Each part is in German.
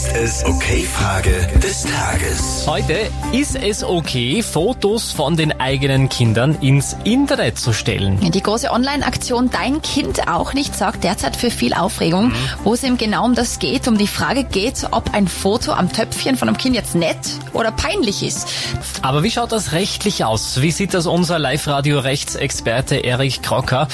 Ist es okay? Frage des Tages. Heute, ist es okay, Fotos von den eigenen Kindern ins Internet zu stellen? Die große Online-Aktion Dein Kind auch nicht sorgt derzeit für viel Aufregung, wo es eben genau um das geht, um die Frage geht, ob ein Foto am Töpfchen von einem Kind jetzt nett oder peinlich ist. Aber wie schaut das rechtlich aus? Wie sieht das unser Live-Radio-Rechtsexperte Erik Krocker?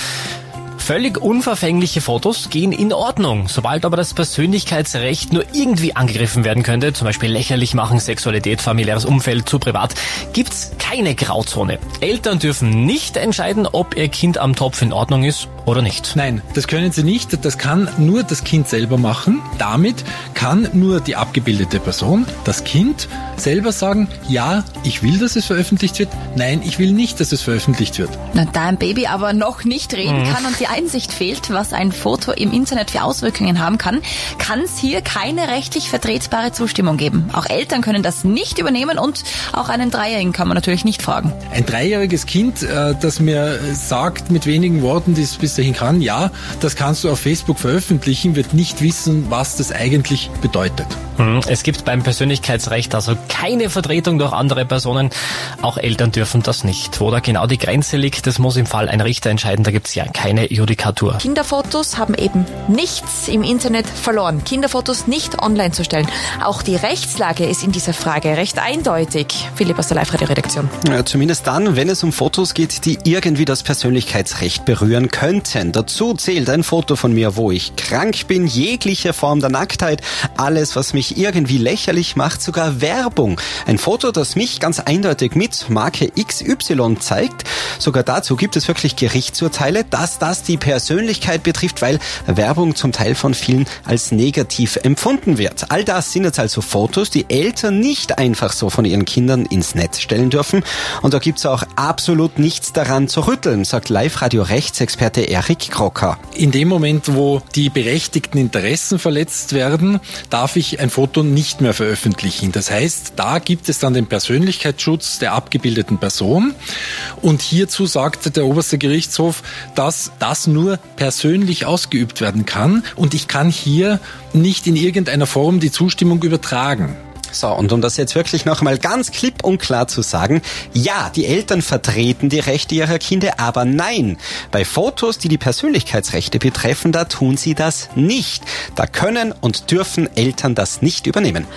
Völlig unverfängliche Fotos gehen in Ordnung. Sobald aber das Persönlichkeitsrecht nur irgendwie angegriffen werden könnte, zum Beispiel lächerlich machen, Sexualität, familiäres Umfeld, zu privat, gibt's keine Grauzone. Eltern dürfen nicht entscheiden, ob ihr Kind am Topf in Ordnung ist oder nicht. Nein, das können sie nicht. Das kann nur das Kind selber machen. Damit kann nur die abgebildete Person, das Kind, selber sagen, ja, ich will, dass es veröffentlicht wird. Nein, ich will nicht, dass es veröffentlicht wird. Na, da ein Baby aber noch nicht reden kann und die Einsicht fehlt, was ein Foto im Internet für Auswirkungen haben kann es hier keine rechtlich vertretbare Zustimmung geben. Auch Eltern können das nicht übernehmen und auch einen Dreijährigen kann man natürlich nicht fragen. Ein dreijähriges Kind, das mir sagt mit wenigen Worten, die es bis dahin kann, ja, das kannst du auf Facebook veröffentlichen, wird nicht wissen, was das eigentlich bedeutet. Es gibt beim Persönlichkeitsrecht also keine Vertretung durch andere Personen. Auch Eltern dürfen das nicht. Wo da genau die Grenze liegt, das muss im Fall ein Richter entscheiden. Da gibt es ja keine Judikatur. Kinderfotos haben eben nichts im Internet verloren. Kinderfotos nicht online zu stellen. Auch die Rechtslage ist in dieser Frage recht eindeutig. Philipp aus der Live-Radio-Redaktion. Ja, zumindest dann, wenn es um Fotos geht, die irgendwie das Persönlichkeitsrecht berühren könnten. Dazu zählt ein Foto von mir, wo ich krank bin, jegliche Form der Nacktheit, alles, was mich irgendwie lächerlich macht, sogar Werbung. Ein Foto, das mich ganz eindeutig mit Marke XY zeigt. Sogar dazu gibt es wirklich Gerichtsurteile, dass das die Persönlichkeit betrifft, weil Werbung zum Teil von vielen als negativ empfunden wird. All das sind jetzt also Fotos, die Eltern nicht einfach so von ihren Kindern ins Netz stellen dürfen. Und da gibt es auch absolut nichts daran zu rütteln, sagt Live-Radio-Rechtsexperte Erik Krocker. In dem Moment, wo die berechtigten Interessen verletzt werden, darf ich ein Foto nicht mehr veröffentlichen. Das heißt, da gibt es dann den Persönlichkeitsschutz der abgebildeten Person. Und hierzu sagt der oberste Gerichtshof, dass das nur persönlich ausgeübt werden kann. Und ich kann hier nicht in irgendeiner Form die Zustimmung übertragen. So, und um das jetzt wirklich noch einmal ganz klipp und klar zu sagen, ja, die Eltern vertreten die Rechte ihrer Kinder, aber nein, bei Fotos, die die Persönlichkeitsrechte betreffen, da tun sie das nicht. Da können und dürfen Eltern das nicht übernehmen.